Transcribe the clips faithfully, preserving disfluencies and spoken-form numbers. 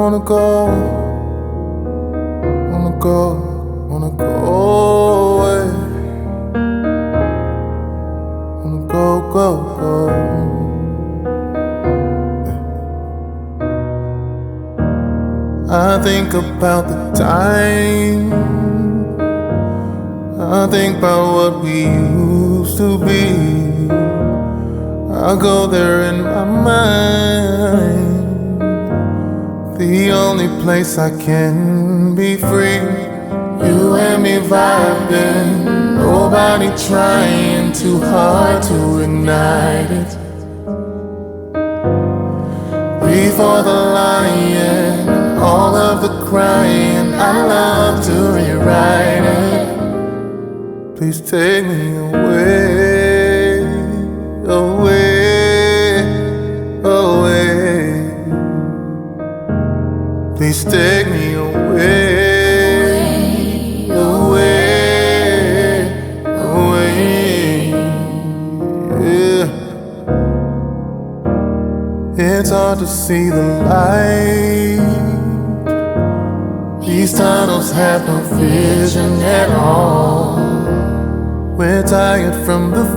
wanna go, wanna go, wanna go away. Wanna go, go, go. I think about the time, I think about what we used to be. I go there in my mind, the only place I can be free. You and me vibing, nobody trying too hard to ignite it. Before the lying, all of the crying, I love to rewrite it. Please take me away, away, away. Please take me away, away, away. Yeah. It's hard to see the light. These tunnels have no vision at all. We're tired from the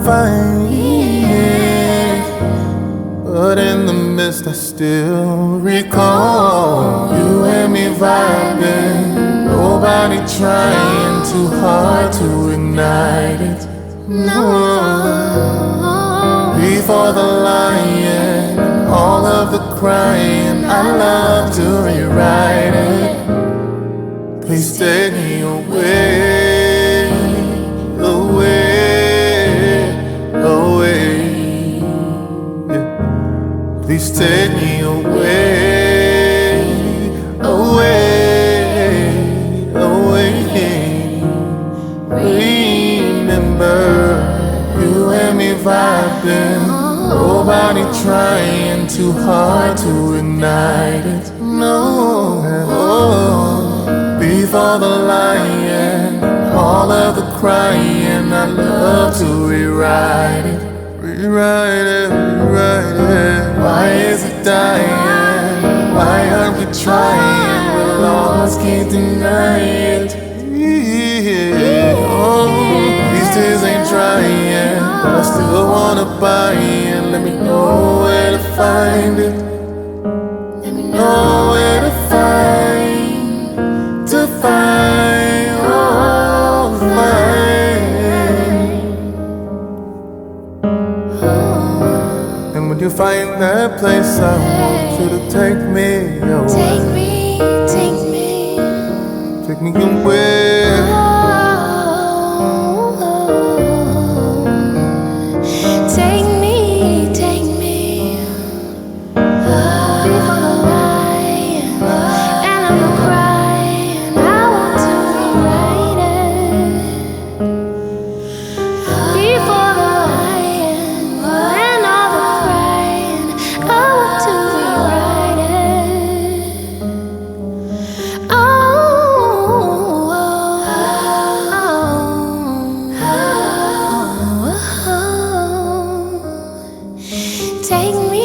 fight, but in the mist I still recall you and me vibing, nobody trying too hard to ignite it. No. Before the lying, all of the crying, I love to rewrite it. Please take me away, away, away. Yeah. Please take me away, away, away. Remember, you and me vibing, nobody trying too hard to ignite it. No. Before the lying, all of the crying, I love to rewrite it. Rewrite it, rewrite it. Why is it dying? Why aren't we trying? We'll always can't deny it. Yeah. Oh, these tears ain't drying, but I still wanna buy it. Let me know where to find it. Let me know where to find, to find, oh, find. And when you find that place, I want you to take me away. Take me, take me, take me away. take me, take me. Before the lying, and I'm crying, I want to rewrite it. Before the lying, and all the crying, I want to rewrite it. Oh, oh, oh, oh. Take me.